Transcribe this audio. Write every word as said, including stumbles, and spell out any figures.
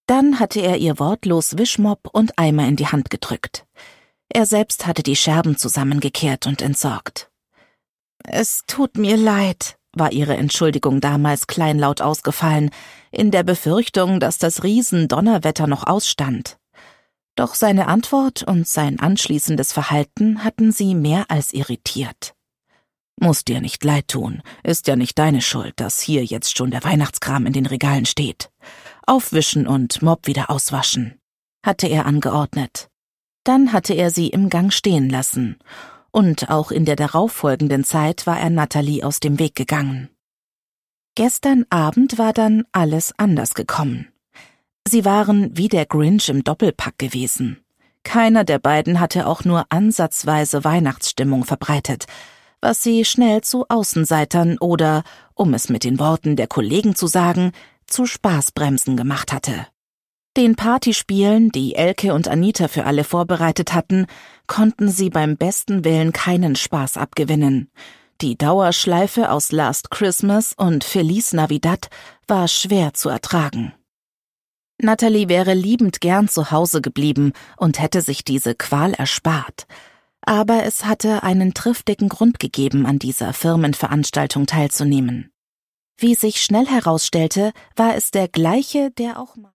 Dann hatte er ihr wortlos Wischmopp und Eimer in die Hand gedrückt. Er selbst hatte die Scherben zusammengekehrt und entsorgt. »Es tut mir leid«, war ihre Entschuldigung damals kleinlaut ausgefallen, in der Befürchtung, dass das Riesendonnerwetter noch ausstand. Doch seine Antwort und sein anschließendes Verhalten hatten sie mehr als irritiert. »Muss dir nicht leid tun, ist ja nicht deine Schuld, dass hier jetzt schon der Weihnachtskram in den Regalen steht. Aufwischen und Mopp wieder auswaschen«, hatte er angeordnet. Dann hatte er sie im Gang stehen lassen, und auch in der darauffolgenden Zeit war er Natalie aus dem Weg gegangen. Gestern Abend war dann alles anders gekommen. Sie waren wie der Grinch im Doppelpack gewesen. Keiner der beiden hatte auch nur ansatzweise Weihnachtsstimmung verbreitet, was sie schnell zu Außenseitern oder, um es mit den Worten der Kollegen zu sagen, zu Spaßbremsen gemacht hatte. Den Partyspielen, die Elke und Anita für alle vorbereitet hatten, konnten sie beim besten Willen keinen Spaß abgewinnen. Die Dauerschleife aus Last Christmas und Feliz Navidad war schwer zu ertragen. Natalie wäre liebend gern zu Hause geblieben und hätte sich diese Qual erspart. Aber es hatte einen triftigen Grund gegeben, an dieser Firmenveranstaltung teilzunehmen. Wie sich schnell herausstellte, war es der gleiche, der auch mal